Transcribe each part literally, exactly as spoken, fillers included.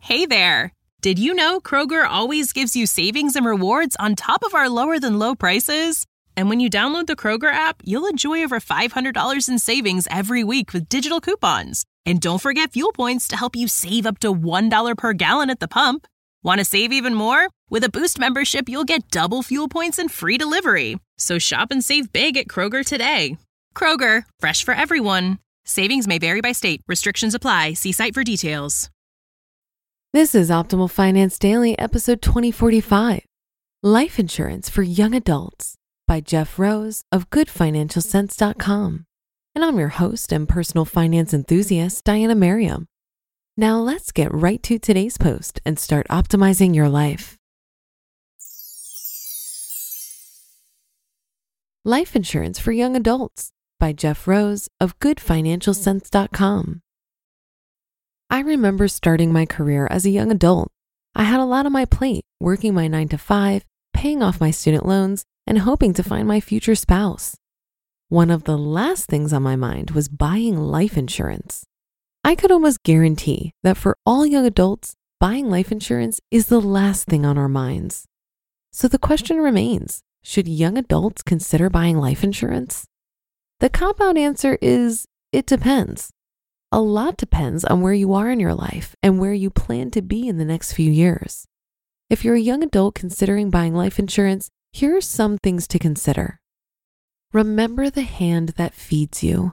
Hey there! Did you know Kroger always gives you savings and rewards on top of our lower-than-low prices? And when you download the Kroger app, you'll enjoy over five hundred dollars in savings every week with digital coupons. And don't forget fuel points to help you save up to one dollar per gallon at the pump. Want to save even more? With a Boost membership, you'll get double fuel points and free delivery. So shop and save big at Kroger today. Kroger, fresh for everyone. Savings may vary by state. Restrictions apply. See site for details. This is Optimal Finance Daily, episode twenty forty-five, Life Insurance for Young Adults by Jeff Rose of good financial sense dot com. And I'm your host and personal finance enthusiast, Diana Merriam. Now let's get right to today's post and start optimizing your life. Life Insurance for Young Adults by Jeff Rose of good financial sense dot com. I remember starting my career as a young adult. I had a lot on my plate, working my nine to five, paying off my student loans, and hoping to find my future spouse. One of the last things on my mind was buying life insurance. I could almost guarantee that for all young adults, buying life insurance is the last thing on our minds. So the question remains, should young adults consider buying life insurance? The cop-out answer is, it depends. A lot depends on where you are in your life and where you plan to be in the next few years. If you're a young adult considering buying life insurance, here are some things to consider. Remember the hand that feeds you.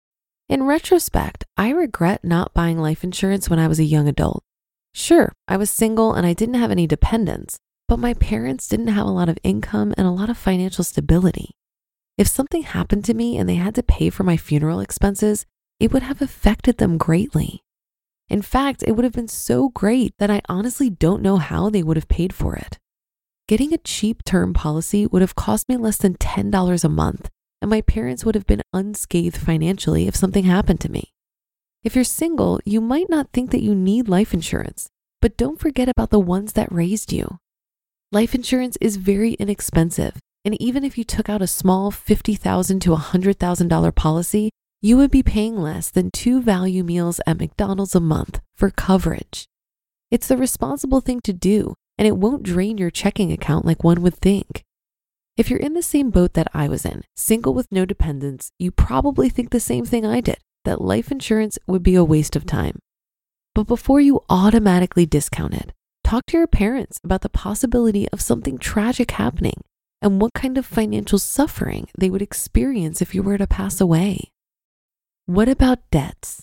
In retrospect, I regret not buying life insurance when I was a young adult. Sure, I was single and I didn't have any dependents, but my parents didn't have a lot of income and a lot of financial stability. If something happened to me and they had to pay for my funeral expenses, it would have affected them greatly. In fact, it would have been so great that I honestly don't know how they would have paid for it. Getting a cheap term policy would have cost me less than ten dollars a month, and my parents would have been unscathed financially if something happened to me. If you're single, you might not think that you need life insurance, but don't forget about the ones that raised you. Life insurance is very inexpensive, and even if you took out a small fifty thousand dollars to one hundred thousand dollars policy, you would be paying less than two value meals at McDonald's a month for coverage. It's the responsible thing to do, and it won't drain your checking account like one would think. If you're in the same boat that I was in, single with no dependents, you probably think the same thing I did, that life insurance would be a waste of time. But before you automatically discount it, talk to your parents about the possibility of something tragic happening and what kind of financial suffering they would experience if you were to pass away. What about debts?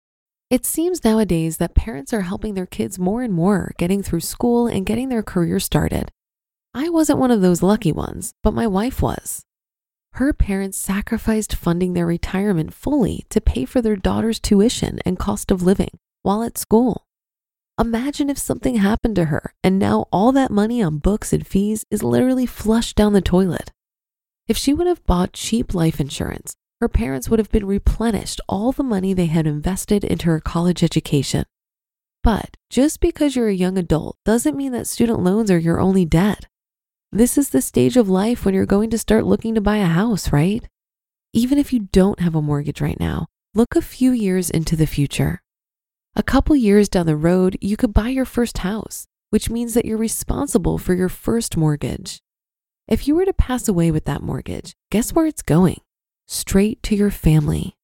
It seems nowadays that parents are helping their kids more and more getting through school and getting their career started. I wasn't one of those lucky ones, but my wife was. Her parents sacrificed funding their retirement fully to pay for their daughter's tuition and cost of living while at school. Imagine if something happened to her and now all that money on books and fees is literally flushed down the toilet. If she would have bought cheap life insurance, her parents would have been replenished all the money they had invested into her college education. But just because you're a young adult doesn't mean that student loans are your only debt. This is the stage of life when you're going to start looking to buy a house, right? Even if you don't have a mortgage right now, look a few years into the future. A couple years down the road, you could buy your first house, which means that you're responsible for your first mortgage. If you were to pass away with that mortgage, guess where it's going? Straight to your family.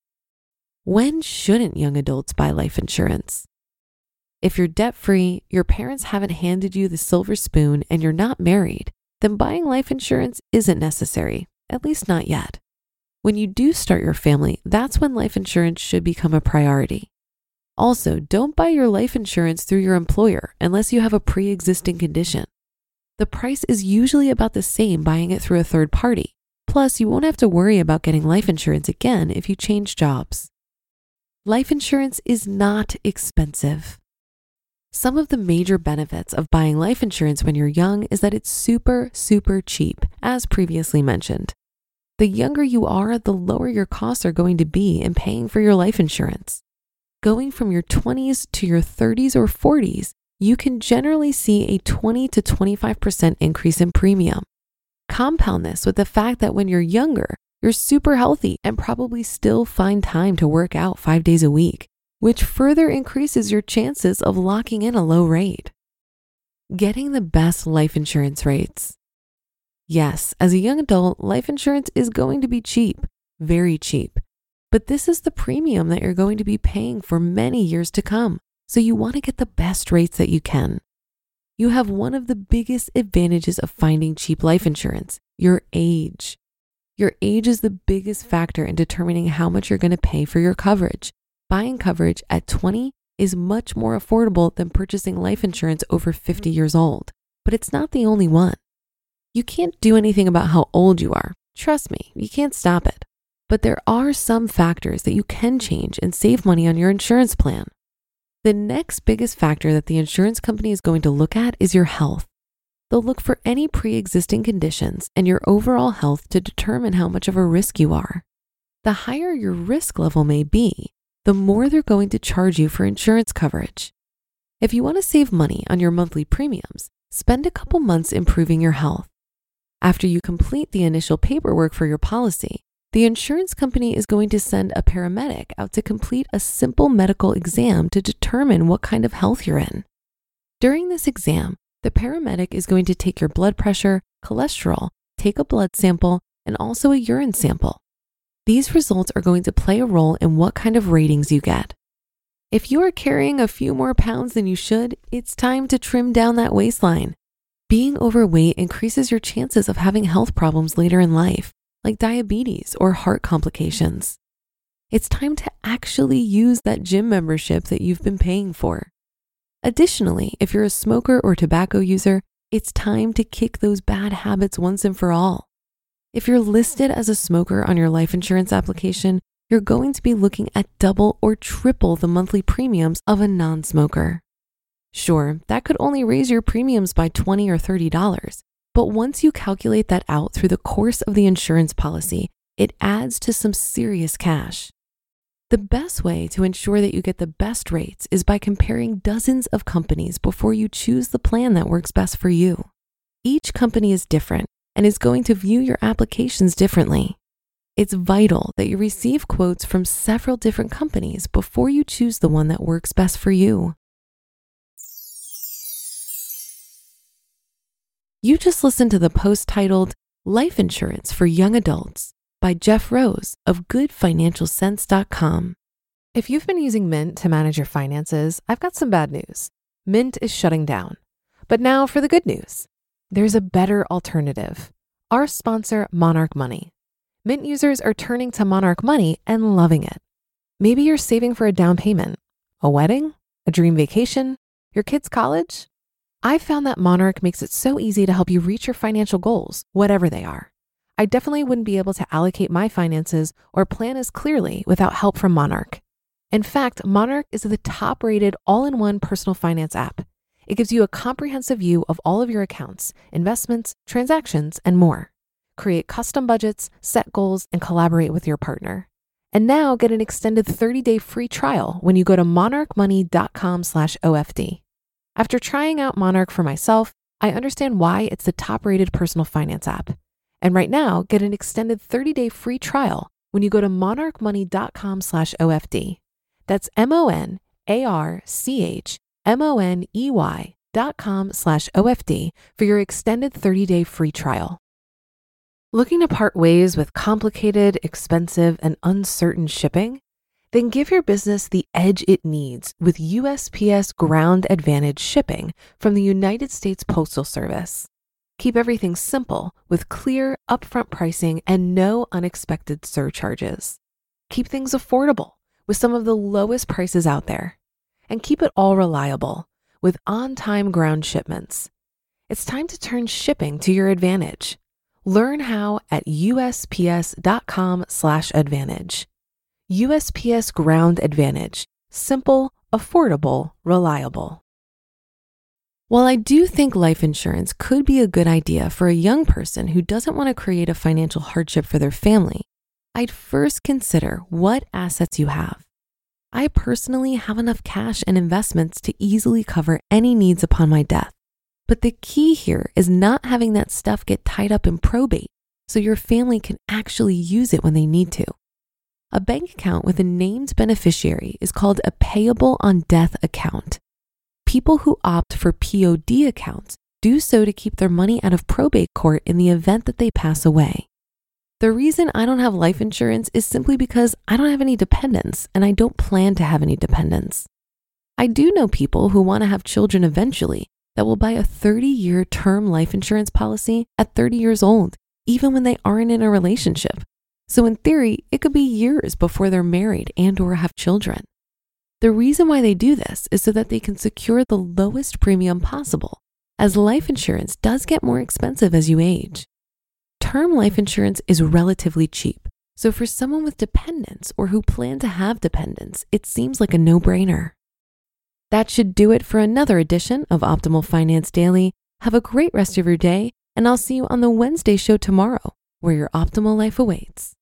When shouldn't young adults buy life insurance? If you're debt-free, your parents haven't handed you the silver spoon, and you're not married, then buying life insurance isn't necessary, at least not yet. When you do start your family, that's when life insurance should become a priority. Also, don't buy your life insurance through your employer unless you have a pre-existing condition. The price is usually about the same buying it through a third party. Plus, you won't have to worry about getting life insurance again if you change jobs. Life insurance is not expensive. Some of the major benefits of buying life insurance when you're young is that it's super, super cheap, as previously mentioned. The younger you are, the lower your costs are going to be in paying for your life insurance. Going from your twenties to your thirties or forties, you can generally see a twenty to twenty-five percent increase in premium. Compound this with the fact that when you're younger, you're super healthy and probably still find time to work out five days a week. which further increases your chances of locking in a low rate. Getting the best life insurance rates. Yes, as a young adult, life insurance is going to be cheap, very cheap. But this is the premium that you're going to be paying for many years to come. So you want to get the best rates that you can. You have one of the biggest advantages of finding cheap life insurance, your age. Your age is the biggest factor in determining how much you're going to pay for your coverage. Buying coverage at twenty is much more affordable than purchasing life insurance over fifty years old. But it's not the only one. You can't do anything about how old you are. Trust me, you can't stop it. But there are some factors that you can change and save money on your insurance plan. The next biggest factor that the insurance company is going to look at is your health. They'll look for any pre-existing conditions and your overall health to determine how much of a risk you are. The higher your risk level may be, the more they're going to charge you for insurance coverage. If you want to save money on your monthly premiums, spend a couple months improving your health. After you complete the initial paperwork for your policy, the insurance company is going to send a paramedic out to complete a simple medical exam to determine what kind of health you're in. During this exam, the paramedic is going to take your blood pressure, cholesterol, take a blood sample, and also a urine sample. These results are going to play a role in what kind of ratings you get. If you are carrying a few more pounds than you should, it's time to trim down that waistline. Being overweight increases your chances of having health problems later in life, like diabetes or heart complications. It's time to actually use that gym membership that you've been paying for. Additionally, if you're a smoker or tobacco user, it's time to kick those bad habits once and for all. If you're listed as a smoker on your life insurance application, you're going to be looking at double or triple the monthly premiums of a non-smoker. Sure, that could only raise your premiums by twenty dollars or thirty dollars, but once you calculate that out through the course of the insurance policy, it adds to some serious cash. The best way to ensure that you get the best rates is by comparing dozens of companies before you choose the plan that works best for you. Each company is different and is going to view your applications differently. It's vital that you receive quotes from several different companies before you choose the one that works best for you. You just listened to the post titled Life Insurance for Young Adults by Jeff Rose of good financial sense dot com. If you've been using Mint to manage your finances, I've got some bad news. Mint is shutting down. But now for the good news. There's a better alternative. Our sponsor, Monarch Money. Mint users are turning to Monarch Money and loving it. Maybe you're saving for a down payment, a wedding, a dream vacation, your kid's college. I found that Monarch makes it so easy to help you reach your financial goals, whatever they are. I definitely wouldn't be able to allocate my finances or plan as clearly without help from Monarch. In fact, Monarch is the top-rated all-in-one personal finance app. It gives you a comprehensive view of all of your accounts, investments, transactions, and more. Create custom budgets, set goals, and collaborate with your partner. And now get an extended thirty-day free trial when you go to monarch money dot com slash O F D. After trying out Monarch for myself, I understand why it's the top-rated personal finance app. And right now, get an extended thirty-day free trial when you go to monarch money dot com slash O F D. That's M-O-N-A-R-C-H-M-O-N-E-Y dot com slash O F D for your extended thirty-day free trial. Looking to part ways with complicated, expensive, and uncertain shipping? Then give your business the edge it needs with U S P S Ground Advantage shipping from the United States Postal Service. Keep everything simple with clear, upfront pricing and no unexpected surcharges. Keep things affordable with some of the lowest prices out there. And keep it all reliable with on-time ground shipments. It's time to turn shipping to your advantage. Learn how at U S P S dot com slash advantage. U S P S Ground Advantage. Simple, affordable, reliable. While I do think life insurance could be a good idea for a young person who doesn't want to create a financial hardship for their family, I'd first consider what assets you have. I personally have enough cash and investments to easily cover any needs upon my death. But the key here is not having that stuff get tied up in probate so your family can actually use it when they need to. a bank account with a named beneficiary is called a payable on death account. People who opt for P O D accounts do so to keep their money out of probate court in the event that they pass away. The reason I don't have life insurance is simply because I don't have any dependents and I don't plan to have any dependents. I do know people who want to have children eventually that will buy a thirty-year term life insurance policy at thirty years old, even when they aren't in a relationship. So in theory, it could be years before they're married and or have children. The reason why they do this is so that they can secure the lowest premium possible, as life insurance does get more expensive as you age. Term life insurance is relatively cheap, so for someone with dependents or who plan to have dependents, it seems like a no-brainer. That should do it for another edition of Optimal Finance Daily. Have a great rest of your day, and I'll see you on the Wednesday show tomorrow, where your optimal life awaits.